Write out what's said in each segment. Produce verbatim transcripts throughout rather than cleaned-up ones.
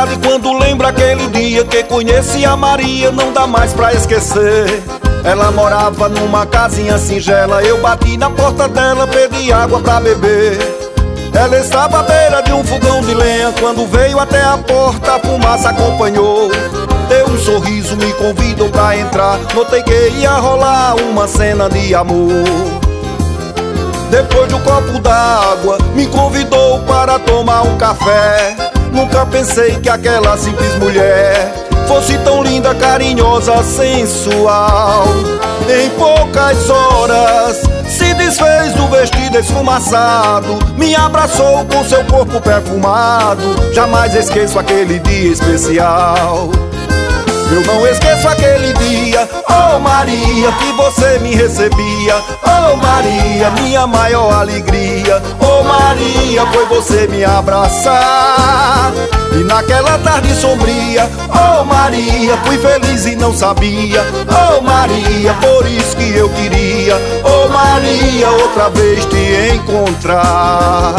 saudade quando lembra aquele dia que conheci a Maria, não dá mais pra esquecer. Ela morava numa casinha singela, eu bati na porta dela, pedi água pra beber. Ela estava à beira de um fogão de lenha, quando veio até a porta a fumaça acompanhou. Deu um sorriso, me convidou pra entrar, notei que ia rolar uma cena de amor. Depois de um copo d'água, me convidou para tomar um café. Nunca pensei que aquela simples mulher fosse tão linda, carinhosa, sensual. Em poucas horas se desfez do vestido esfumaçado, me abraçou com seu corpo perfumado. Jamais esqueço aquele dia especial. Eu não esqueço aquele dia, oh Maria, que você me recebia. Oh Maria, minha maior alegria. Oh Maria, foi você me abraçar. E naquela tarde sombria, oh Maria, fui feliz e não sabia. Oh Maria, por isso que eu queria, oh Maria, outra vez te encontrar.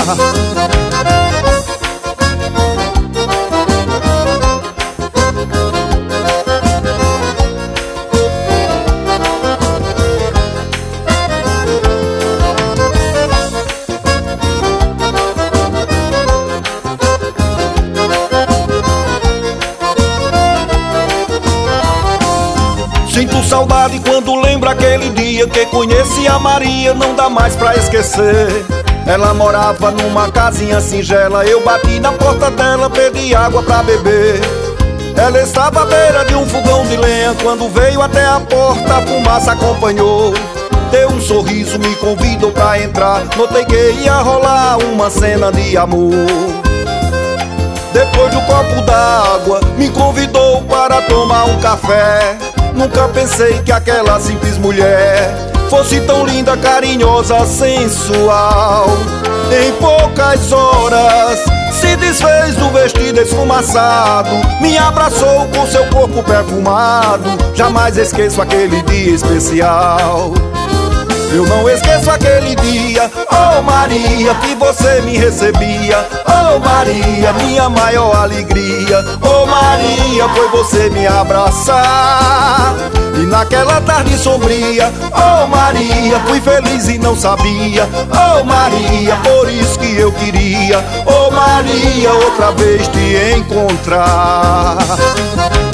Sinto saudade quando lembra aquele dia que conheci a Maria, não dá mais pra esquecer. Ela morava numa casinha singela, eu bati na porta dela, pedi água pra beber. Ela estava à beira de um fogão de lenha, quando veio até a porta a fumaça acompanhou. Deu um sorriso, me convidou pra entrar, notei que ia rolar uma cena de amor. Depois de um copo d'água, me convidou para tomar um café. Nunca pensei que aquela simples mulher fosse tão linda, carinhosa, sensual. Em poucas horas se desfez do vestido esfumaçado, me abraçou com seu corpo perfumado. Jamais esqueço aquele dia especial. Eu não esqueço aquele dia, oh Maria, que você me recebia. Oh Maria, minha maior alegria. Oh Maria, foi você me abraçar. E naquela tarde sombria, oh Maria, fui feliz e não sabia. Oh Maria, por isso que eu queria, oh Maria, outra vez te encontrar.